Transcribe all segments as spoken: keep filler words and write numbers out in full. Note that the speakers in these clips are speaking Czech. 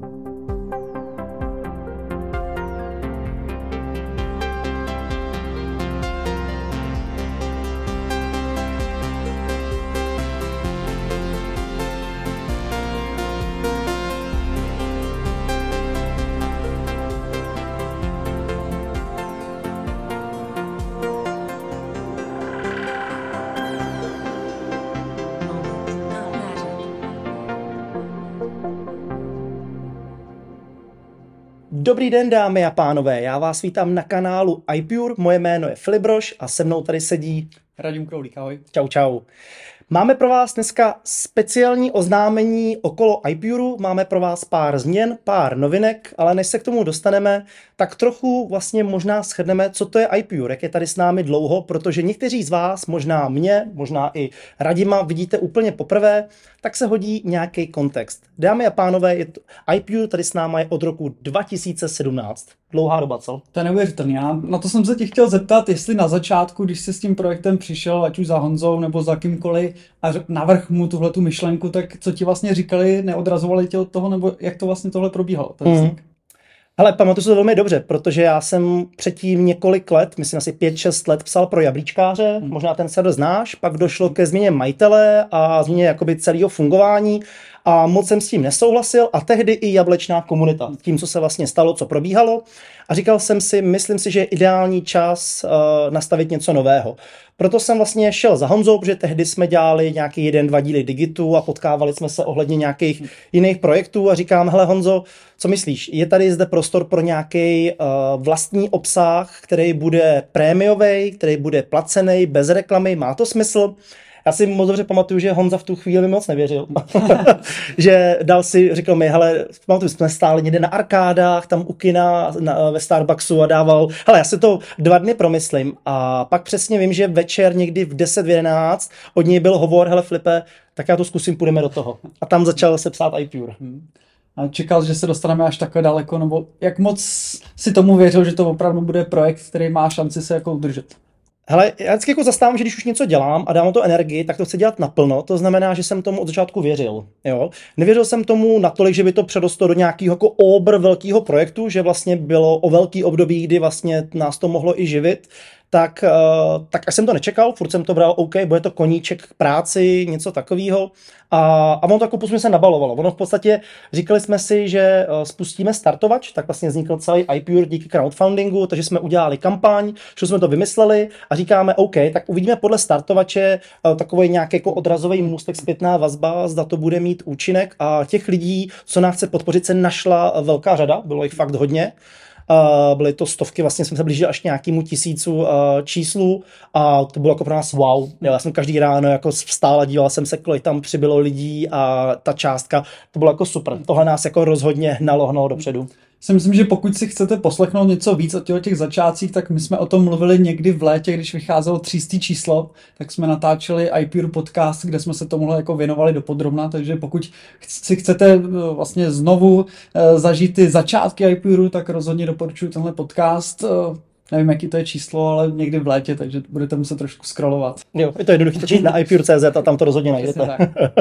Dobrý den, dámy a pánové, já vás vítám na kanálu iPure, moje jméno je Filip Brož a se mnou tady sedí Radim Kroulík, ahoj. Čau, čau. Máme pro vás dneska speciální oznámení okolo iPure, máme pro vás pár změn, pár novinek, ale než se k tomu dostaneme, tak trochu vlastně možná shrneme, co to je iPure, jak je tady s námi dlouho, protože někteří z vás, možná mě, možná i Radima, vidíte úplně poprvé, tak se hodí nějaký kontext. Dámy a pánové, je to, iPure tady s námi je od roku dva tisíce sedmnáct. Dlouhá doba, co? To je neuvěřitelné. Já na to jsem se tě chtěl zeptat, jestli na začátku, když jsi s tím projektem přišel, ať už za Honzou nebo za kýmkoliv, a navrch mu tuhletu myšlenku, tak co ti vlastně říkali, neodrazovali tě od toho, nebo jak to vlastně tohle probíhalo? Mm. Hele, pamatuju se to velmi dobře, protože já jsem předtím několik let, myslím asi pět šest let psal pro jablíčkáře, mm. možná ten server znáš, pak došlo ke změně majitele a změně jakoby celého fungování a moc jsem s tím nesouhlasil a tehdy i jablečná komunita, tím, co se vlastně stalo, co probíhalo a říkal jsem si, myslím si, že je ideální čas uh, nastavit něco nového. Proto jsem vlastně šel za Honzou, protože tehdy jsme dělali nějaký jeden, dva díly Digitu a potkávali jsme se ohledně nějakých jiných projektů a říkám, hele Honzo, co myslíš, je tady zde prostor pro nějaký uh, vlastní obsah, který bude prémiový, který bude placený, bez reklamy, má to smysl? Já si moc dobře pamatuju, že Honza v tu chvíli mi moc nevěřil. Že dal si, řekl mi, hele, pamatuju, jsme stáli někde na arkádách, tam u kina na, ve Starbucksu a dával, hele, já si to dva dny promyslím a pak přesně vím, že večer někdy v deset jedenáct od něj byl hovor, hele Flipe, tak já to zkusím, půjdeme do toho. A tam začal se psát iPure. Hmm. A čekal, že se dostaneme až takhle daleko, nebo jak moc si tomu věřil, že to opravdu bude projekt, který má šanci se jako udržet? Hele, já vždycky jako zastávám, že když už něco dělám a dám to energii, tak to chci dělat naplno. To znamená, že jsem tomu od začátku věřil. Jo? Nevěřil jsem tomu natolik, že by to předostalo do nějakého jako obr velkého projektu, že vlastně bylo o velký období, kdy vlastně nás to mohlo i živit. Tak, tak až jsem to nečekal, furt jsem to bral, OK, bude to koníček k práci, něco takového. A, a ono to jako postupně se nabalovalo. Ono v podstatě říkali jsme si, že spustíme startovač, tak vlastně vznikl celý iPure díky crowdfundingu, takže jsme udělali kampaň, že jsme to vymysleli a říkáme, OK, tak uvidíme podle startovače takový nějaký jako odrazový můstek, zpětná vazba, zda to bude mít účinek a těch lidí, co nás chce podpořit, se našla velká řada, bylo jich fakt hodně. Uh, byly to stovky, vlastně jsme se blížili až nějakému tisícu uh, číslu a to bylo jako pro nás wow. Já jsem každý ráno jako vstál a díval jsem se, kolik tam přibylo lidí a ta částka, to bylo jako super. Tohle nás jako rozhodně hnalo hnalo dopředu. Si myslím, že pokud si chcete poslechnout něco víc o těch, těch začátcích, tak my jsme o tom mluvili někdy v létě, když vycházelo třístý číslo, tak jsme natáčeli iPure podcast, kde jsme se tomuhle jako věnovali dopodrobna, takže pokud si chcete vlastně znovu zažít ty začátky iPure, tak rozhodně doporučuji tenhle podcast. Nevím, jaký to je číslo, ale někdy v létě, takže budete muset trošku scrollovat. Jo, je to jednoduché, točit na iPure tečka cé zet a tam to rozhodně najdete.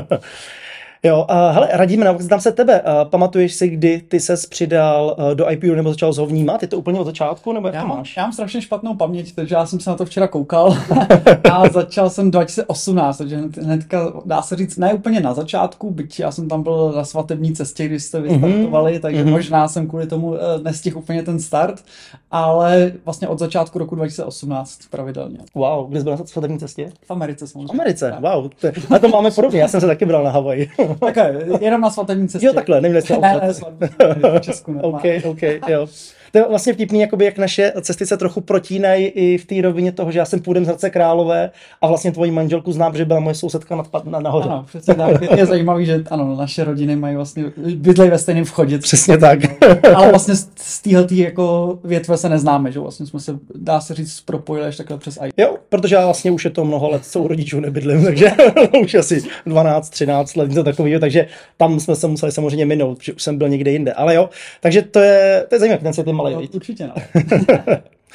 Jo, uh, hele, Radíme, znám se tebe. Uh, pamatuješ si, kdy ty ses přidal uh, do iPure nebo začal ho vnímat? Je to úplně od začátku, nebo jak já to mám, máš? Já mám strašně špatnou paměť, takže já jsem se na to včera koukal a začal jsem dva tisíce osmnáct, takže hnedka dá se říct, ne úplně na začátku, byť já jsem tam byl na svatební cestě, když jste vystartovali, mm-hmm. takže mm-hmm. možná jsem kvůli tomu uh, nestihl úplně ten start, ale vlastně od začátku roku dva tisíce osmnáct pravidelně. Wow, kdy jsi byl na svatební cestě? V Americe samozřejmě. V Americe, wow. To, a to máme podobně, já jsem se taky bral na Havaji. Takhle, jenom na svatební cestě. Jo, takhle, neměli jsme ne, ne, ne, v Česku normálně. OK, OK, jo. To je vlastně vtipný, jakoby, jak naše cesty se trochu protínají i v té rovině toho, že já jsem půjdem z Hradce Králové a vlastně tvoji manželku znám, že byla moje sousedka nad, na, nahoře. Ano, přesně tak. Je zajímavý, že ano, naše rodiny mají vlastně, bydlejí ve stejném vchodě. Přesně tak. Ale vlastně z téhletý jako větve se neznáme, že vlastně jsme se, dá se říct, propojili až takhle přes iPhone. Jo, protože já vlastně už je to mnoho let, co u rodičů nebydlím, takže už asi dvanáct třináct let, něco takového, takže tam jsme se museli samozřejmě minout, protože už jsem byl někde jinde. Ale jo, takže to je, to je zajímavé, ten svět je malý. No, určitě, no.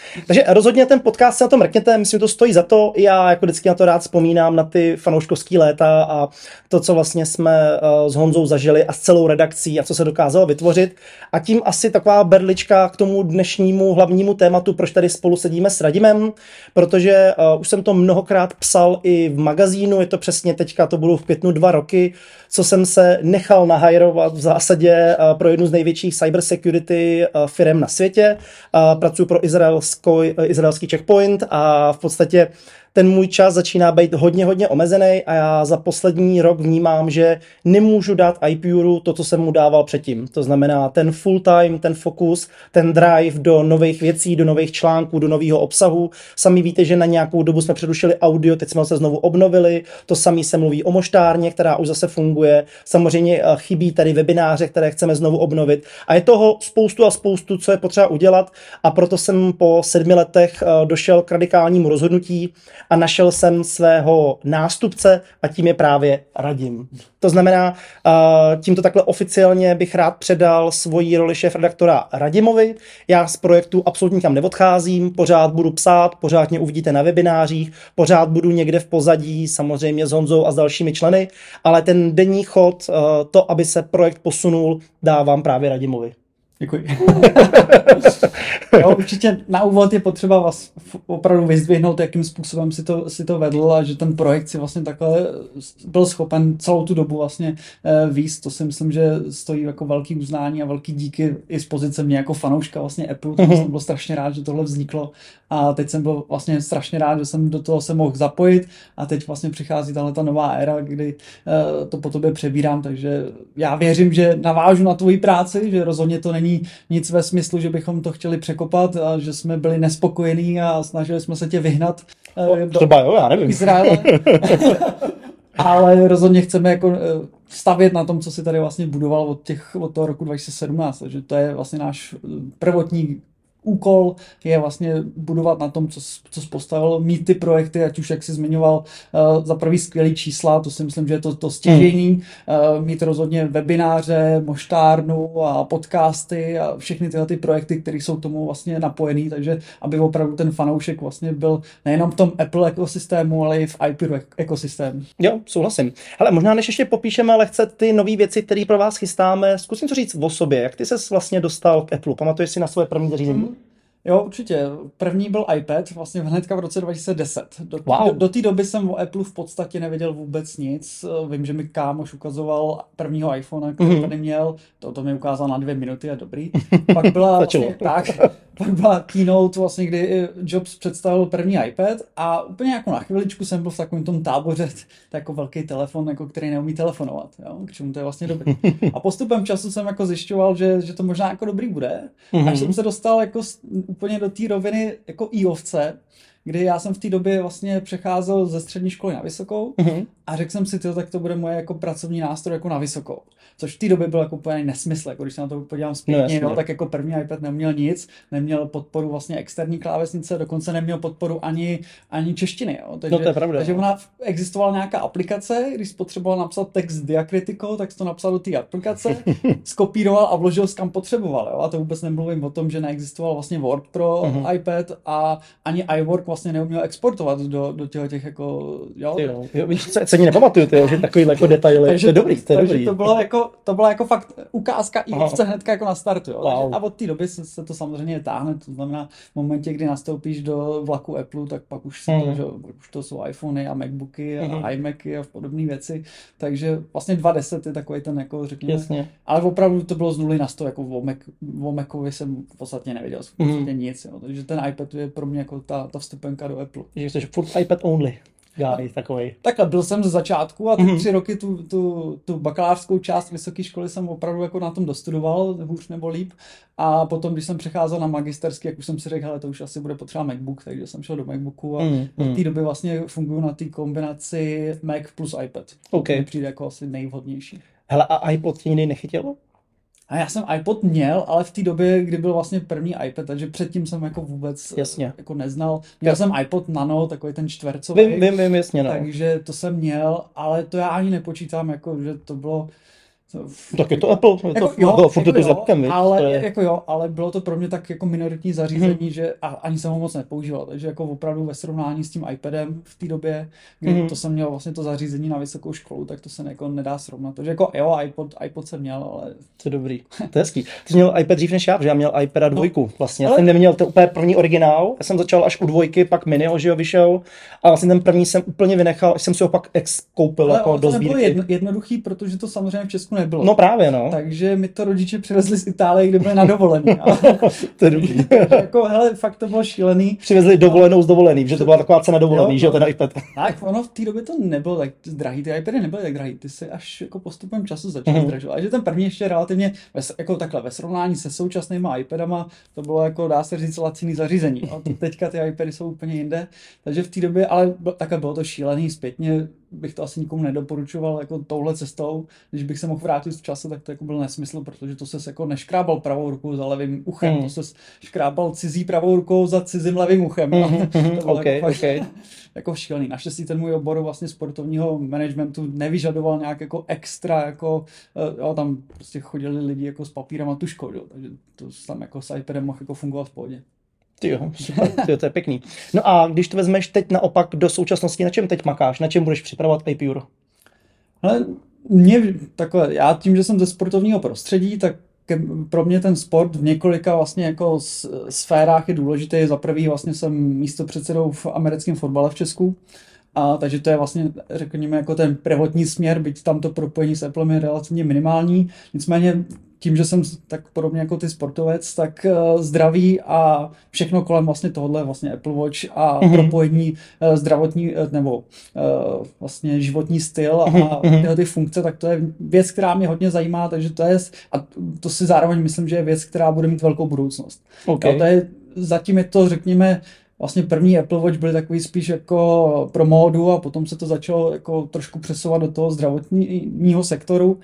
Takže rozhodně ten podcast se na to mrkněte, myslím, že to stojí za to. Já jako vždycky na to rád vzpomínám, na ty fanouškovský léta a to, co vlastně jsme s Honzou zažili a s celou redakcí a co se dokázalo vytvořit. A tím asi taková berlička k tomu dnešnímu hlavnímu tématu, proč tady spolu sedíme s Radimem, protože uh, už jsem to mnohokrát psal i v magazínu, je to přesně teďka, to budou v květnu dva roky, co jsem se nechal nahajrovat v zásadě uh, pro jednu z největších cybersecurity uh, firm na světě. Uh, pracuji pro izraelsko, uh, izraelský Checkpoint a v podstatě ten můj čas začíná být hodně, hodně omezený a já za poslední rok vnímám, že nemůžu dát iPuru to, co jsem mu dával předtím. To znamená ten full time, ten fokus, ten drive do nových věcí, do nových článků, do nového obsahu. Sami víte, že na nějakou dobu jsme přerušili audio, teď jsme ho se znovu obnovili. To samé se mluví o moštárně, která už zase funguje. Samozřejmě chybí tady webináře, které chceme znovu obnovit. A je toho spoustu a spoustu, co je potřeba udělat a proto jsem po sedmi letech došel k radikálnímu rozhodnutí a našel jsem svého nástupce a tím je právě Radim. To znamená, tímto takhle oficiálně bych rád předal svoji roli šéfredaktora Radimovi. Já z projektu absolutně nikam neodcházím, pořád budu psát, pořád mě uvidíte na webinářích, pořád budu někde v pozadí, samozřejmě s Honzou a s dalšími členy, ale ten denní chod, to, aby se projekt posunul, dávám právě Radimovi. Děkuji. Jo, určitě na úvod je potřeba vás opravdu vyzdvihnout, jakým způsobem si to, si to vedl a že ten projekt si vlastně takhle byl schopen celou tu dobu vlastně víc. To si myslím, že stojí jako velký uznání a velký díky i z pozice mě jako fanouška vlastně Apple. Mm-hmm. Jsem byl strašně rád, že tohle vzniklo a teď jsem byl vlastně strašně rád, že jsem do toho se mohl zapojit a teď vlastně přichází tahle ta nová éra, kdy to po tobě přebírám, takže já věřím, že navážu na tvoji práci, že rozhodně to není nic ve smyslu, že bychom to chtěli překopat a že jsme byli nespokojení a snažili jsme se tě vyhnat o, do třeba jo, já nevím. Izraele. Ale rozhodně chceme jako stavět na tom, co si tady vlastně budoval od, těch, od toho roku dva tisíce sedmnáct, takže to je vlastně náš prvotní úkol je vlastně budovat na tom, co, co jsi postavil, mít ty projekty, ať už, jak jsi zmiňoval, uh, za prvý skvělý čísla, to si myslím, že je to, to stěžení, mm. uh, mít rozhodně webináře, moštárnu a podcasty a všechny tyhle ty projekty, které jsou tomu vlastně napojený, takže aby opravdu ten fanoušek vlastně byl nejenom v tom Apple ekosystému, ale i v iPuru ekosystému. Jo, souhlasím. Ale možná než ještě popíšeme lehce ty nové věci, které pro vás chystáme, zkusím to říct o sobě. Jak ty ses vlastně dostal k Apple? Pamatuješ si na svoje první zařízení? Mm. Jo, určitě. První byl iPad, vlastně hnedka v roce dva tisíce deset. Do, wow. do, do té doby jsem o Apple v podstatě nevěděl vůbec nic. Vím, že mi kámoš ukazoval prvního iPhone, který mm-hmm. tady měl. To, to mi ukázal na dvě minuty a dobrý. Pak byla vlastně, tak, pak byla keynote, vlastně, kdy Jobs představil první iPad a úplně jako na chviličku jsem byl v takovém tom táboře, to jako velký telefon, jako který neumí telefonovat. Jo? K čemu to je vlastně dobrý. A postupem času jsem jako zjišťoval, že, že to možná jako dobrý bude. Mm-hmm. Až jsem se dostal jako úplně do té roviny jako íovce, kdy já jsem v té době vlastně přecházel ze střední školy na vysokou mm-hmm. a řekl jsem si, tyjo, tak to bude moje jako pracovní nástroj jako na vysokou. Což v té době byl jako úplně nesmysl, jako když se na to podívám zpětně, no, tak jako první iPad neměl nic, neměl podporu vlastně externí klávesnice, dokonce neměl podporu ani, ani češtiny. Jo. Takže, no to je pravda. Takže ona existovala nějaká aplikace, když potřeboval napsat text diakritikou, tak jsi to napsal do té aplikace, skopíroval a vložil kam potřeboval. Jo. A to vůbec nemluvím o tom, že neexistoval vlastně Word pro uh-huh. iPad a ani iWork vlastně neuměl exportovat do, do těch, těch jako, jo. Jo, jo, víš, co, co ani nepamatuju, ty, že takovýhle jako detaily, takže, to je dobrý, to je takže dobrý. To bylo jako, to byla jako fakt ukázka i ovce hnedka jako na startu, jo. Wow. A od té doby se, se to samozřejmě táhne, to znamená v momentě, kdy nastoupíš do vlaku Apple, tak pak už, mm. to, že, už to jsou iPhony a MacBooky a mm. iMacy a podobné věci, takže vlastně dva deset je takový ten jako řekněme, jasně. Ale opravdu to bylo z nuly na sto, jako o, Mac, o Macovi jsem v podstatě nevěděl, v podstatě mm. nic, jo. Takže ten iPad je pro mě jako ta, ta vstupenka do Apple. Takže jsi furt iPad only. Guy, takovej. Takhle, byl jsem ze začátku a ty mm-hmm. tři roky tu, tu, tu bakalářskou část vysoké školy jsem opravdu jako na tom dostudoval, hůř nebo líp. A potom, když jsem přecházel na magisterský, jak už jsem si řekl, hele, to už asi bude potřeba MacBook, takže jsem šel do MacBooku a mm-hmm. od té doby vlastně funguju na té kombinaci Mac plus iPad. Okay. To mi přijde jako asi nejvhodnější. Hele, a iPod tě jiný nechytilo? A já jsem iPod měl, ale v té době, kdy byl vlastně první iPad, takže předtím jsem jako vůbec jasně. jako neznal. Měl já. jsem iPod Nano, takový ten čtvercový. Vím, vím, vím, jasně, no. Takže to jsem měl, ale to já ani nepočítám, jako, že to bylo Tak je to Apple, je jako, to, jo, to, furt jako je to zapkem, ale, to je... jako jo, ale bylo to pro mě tak jako minoritní zařízení, hmm. že a, ani jsem ho moc nepoužíval, takže jako opravdu ve srovnání s tím iPadem v té době, kdy hmm. to jsem měl vlastně to zařízení na vysokou školu, tak to se jako nedá srovnat. Takže jako jo, iPod, iPod jsem měl, ale... To je dobrý, to je hezký. Ty jsi měl iPad dřív než já, protože já měl iPada dvojku vlastně. Já ale... jsem neměl ten úplně první originál, já jsem začal až u dvojky, pak Miniho, že jo, vyšel, a vlastně ten první jsem úplně vynechal, až jsem si ho pak ex koupil ale jako do sbírky. Ale to nebylo jednoduchý, protože to samozřejmě v Česku nebylo. No právě, no. Takže mi to rodiče přivezli z Itálie, kde byli na dovolený. To je dobrý. Jako, hele, fakt to bylo šílený. Přivezli dovolenou z dovolený, že to byla taková cena dovolený, jo, že jo, ten iPad. Tak, ono v té době to nebylo tak drahý, ty iPady nebyly tak drahý, ty se až jako postupem času začaly mm-hmm. zdražovat. A že ten první ještě relativně, jako takhle, ve srovnání se současnýma iPadama, to bylo jako, dá se říct, laciný zařízení. No, teďka ty iPady jsou úplně jinde, takže v té době, ale takhle bylo to šílený, zpětně bych to asi nikomu nedoporučoval jako touhle cestou. Když bych se mohl vrátit v čase, tak to jako byl nesmysl, protože to ses jako neškrábal pravou rukou za levým uchem, mm. to ses škrábal cizí pravou rukou za cizím levým uchem. Mm-hmm. To bylo okay, jako, okay. jako šílený. Naštěstí ten můj obor vlastně sportovního managementu nevyžadoval nějak jako extra, jako jo, tam prostě chodili lidi jako s papírem a tuškou, jo, takže to tam jako s iPadem mohl jako fungovat v pohodě. Jo, super, tyjo, to je pěkný. No a když to vezmeš teď naopak do současnosti, na čem teď makáš, na čem budeš připravovat iPure? Ale mě takhle, já tím, že jsem ze sportovního prostředí, tak pro mě ten sport v několika vlastně jako sférách je důležitý. Za prvý vlastně jsem místopředsedou v americkém fotbale v Česku. A takže to je vlastně, řekněme, jako ten prvotní směr, byť tam to propojení s Applem je relativně minimální. Nicméně tím, že jsem tak podobně jako ty sportovec, tak uh, zdraví a všechno kolem vlastně tohohle, vlastně Apple Watch a mm-hmm. propojení uh, zdravotní uh, nebo uh, vlastně životní styl a mm-hmm. tyhle ty funkce, tak to je věc, která mě hodně zajímá, takže to je, a to si zároveň myslím, že je věc, která bude mít velkou budoucnost. Okay. Jo, to je, zatím je to, řekněme, vlastně první Apple Watch byly takový spíš jako pro módu a potom se to začalo jako trošku přesouvat do toho zdravotního sektoru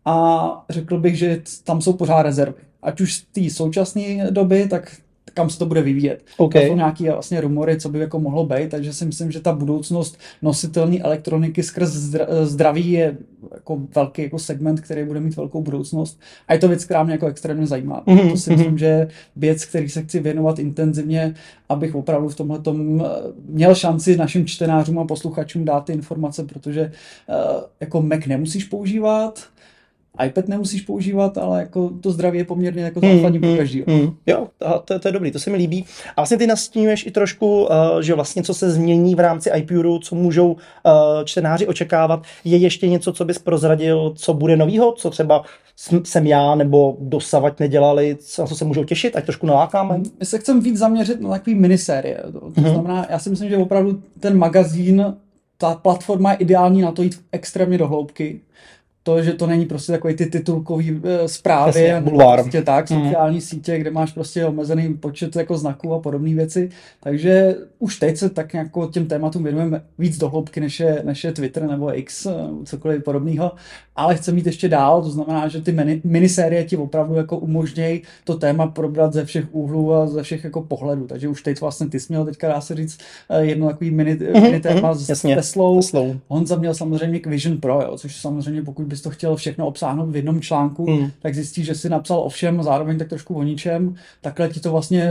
a řekl bych, že tam jsou pořád rezervy. Ať už z té současné doby, tak kam se to bude vyvíjet. Okay. To jsou nějaké vlastně rumory, co by jako mohlo být, takže si myslím, že ta budoucnost nositelné elektroniky skrz zdraví je jako velký jako segment, který bude mít velkou budoucnost. A je to věc, která mě jako extrémně zajímá. Mm-hmm. To si myslím, že je věc, který se chci věnovat intenzivně, abych opravdu v tomhletom měl šanci našim čtenářům a posluchačům dát ty informace, protože jako Mac nemusíš používat, iPad nemusíš používat, ale jako to zdraví je poměrně jako základní mm, pro každýho. Mm, jo, to, to je dobrý, to se mi líbí. A vlastně ty nastínuješ i trošku, uh, že vlastně co se změní v rámci iPuru, co můžou uh, čtenáři očekávat. Je ještě něco, co bys prozradil, co bude novýho, co třeba jsem já nebo dosavať nedělali, na co se můžou těšit, ať trošku nalákáme? My se chceme víc zaměřit na takový minisérie. To, to mm-hmm. znamená, já si myslím, že opravdu ten magazín, ta platforma je ideální na to jít extrémně do hloubky. To, že to není prostě takový ty titulkový e, zprávy, prostě tak, sociální mm. sítě, kde máš prostě omezený počet jako znaků a podobné věci. Takže už teď se tak nějak těm tématům věnujeme víc do hloubky, než je, než je Twitter nebo X, cokoliv podobného. Ale chceme jít ještě dál, to znamená, že ty mini, minisérie ti opravdu jako umožnějí to téma probrat ze všech úhlů a ze všech jako pohledů. Takže už teď vlastně ty jsi měl teďka, dá se říct, jedno takový mini, mm-hmm, mini téma s jasně, Teslou. Teslou. Honza měl samozřejmě k Vision Pro, jo, což samozřejmě pokud bys to chtěl všechno obsáhnout v jednom článku, mm. tak zjistíš, že si napsal o všem, zároveň tak trošku o ničem. Takhle ti to vlastně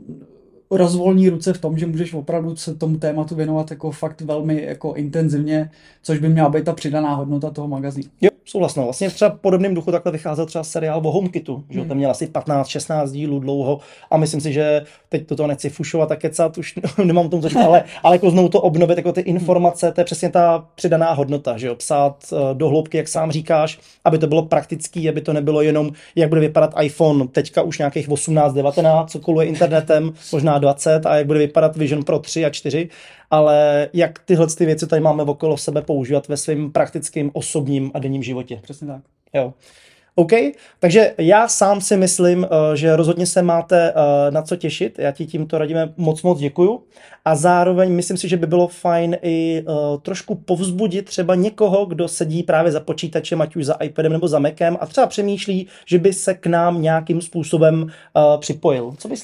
rozvolní ruce v tom, že můžeš opravdu se tomu tématu věnovat jako fakt velmi jako intenzivně, což by měla být ta přidaná hodnota toho magazínu. Jo, souhlasno. Vlastně třeba v podobném duchu takhle vycházel třeba seriál o HomeKitu, že hmm. ten měl asi patnáct šestnáct dílů dlouho a myslím si, že teď toto nechci fušovat a kecat, už nemám tomu co říct, ale, ale jako znovu to obnovit, jako ty informace, to je přesně ta přidaná hodnota, že jo, psát do hloubky, jak sám říkáš, aby to bylo praktický, aby to nebylo jenom, jak bude vypadat iPhone, teďka už nějakých osmnáct devatenáct, co koluje internetem, možná dvacet a jak bude vypadat Vision Pro tři a čtyři, ale jak tyhle ty věci tady máme okolo sebe používat ve svém praktickém, osobním a denním životě. Přesně tak. Jo. OK, takže já sám si myslím, že rozhodně se máte na co těšit. Já ti tímto radíme moc moc děkuju a zároveň myslím si, že by bylo fajn i trošku povzbudit třeba někoho, kdo sedí právě za počítačem, ať už za iPadem nebo za Macem a třeba přemýšlí, že by se k nám nějakým způsobem připojil. Co myslíš?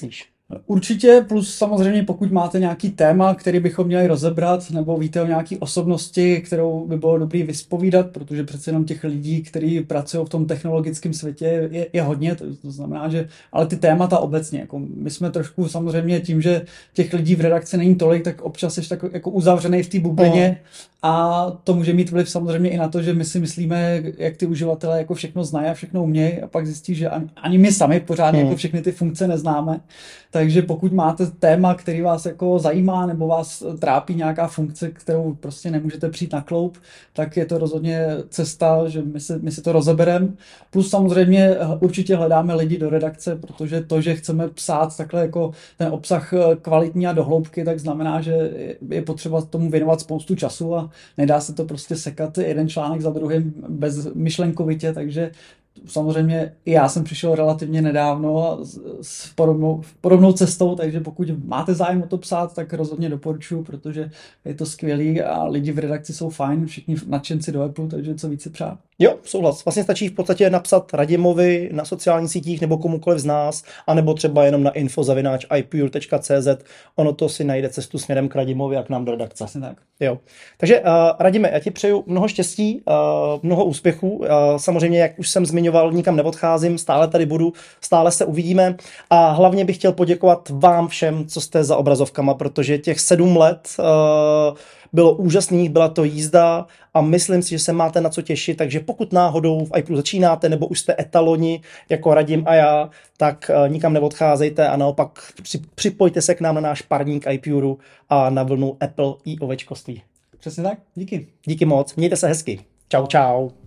Určitě, plus samozřejmě pokud máte nějaký téma, který bychom měli rozebrat, nebo víte o nějaký osobnosti, kterou by bylo dobrý vyspovídat, protože přece jenom těch lidí, kteří pracují v tom technologickém světě, je, je hodně, to, to znamená, že, ale ty témata obecně, jako my jsme trošku samozřejmě tím, že těch lidí v redakci není tolik, tak občas jsi tak jako uzavřený v té bublině, no. A to může mít vliv samozřejmě i na to, že my si myslíme, jak ty uživatelé jako všechno znají a všechno umějí, a pak zjistí, že ani, ani my sami pořádně hmm. jako všechny ty funkce neznáme. Takže pokud máte téma, který vás jako zajímá, nebo vás trápí nějaká funkce, kterou prostě nemůžete přijít na kloup, tak je to rozhodně cesta, že my si, my si to rozebereme. Plus samozřejmě určitě hledáme lidi do redakce, protože to, že chceme psát takhle jako ten obsah kvalitní a dohloubky, tak znamená, že je potřeba tomu věnovat spoustu času a nedá se to prostě sekat jeden článek za druhým bez myšlenkovitě, takže samozřejmě i já jsem přišel relativně nedávno s podobnou, podobnou cestou, takže pokud máte zájem o to psát, tak rozhodně doporučuji, protože je to skvělý a lidi v redakci jsou fajn, všichni nadšenci do Apple, takže co více přát. Jo, souhlas. Vlastně stačí v podstatě napsat Radimovi na sociálních sítích nebo komukoliv z nás, anebo třeba jenom na info zavináč i pure tečka cé zet. Ono to si najde cestu směrem k Radimovi, jak nám do redakce. Vlastně tak. Jo. Takže uh, Radime, já ti přeju mnoho štěstí, uh, mnoho úspěchů. Uh, samozřejmě, jak už jsem zmiňoval, nikam neodcházím, stále tady budu, stále se uvidíme. A hlavně bych chtěl poděkovat vám všem, co jste za obrazovkama, protože těch sedm let uh, bylo úžasných, byla to jízda a myslím si, že se máte na co těšit, takže pokud náhodou v iPlus začínáte nebo už jste etaloni jako Radim a já, tak uh, nikam neodcházejte a naopak při, připojte se k nám na náš parník iPuru a na vlnu Apple i ovečkoství. Přesně tak, díky. Díky moc, mějte se hezky. Čau, čau.